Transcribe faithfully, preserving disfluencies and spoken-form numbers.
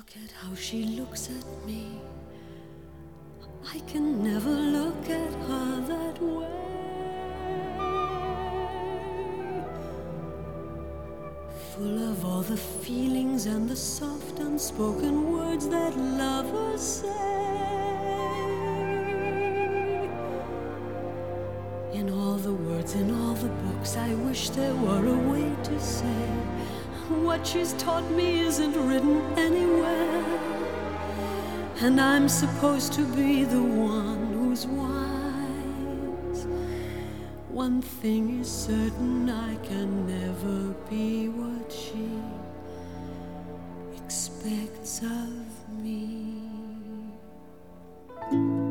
Look at how she looks at me. I can never look at her that way. Full of all the feelings and the soft unspoken words that lovers say. In all the words, in all the books, I wish there were a way to say what she's taught me isn't written anywhere. And I'm supposed to be the one who's wise. One thing is certain, I can never be what she expects of me.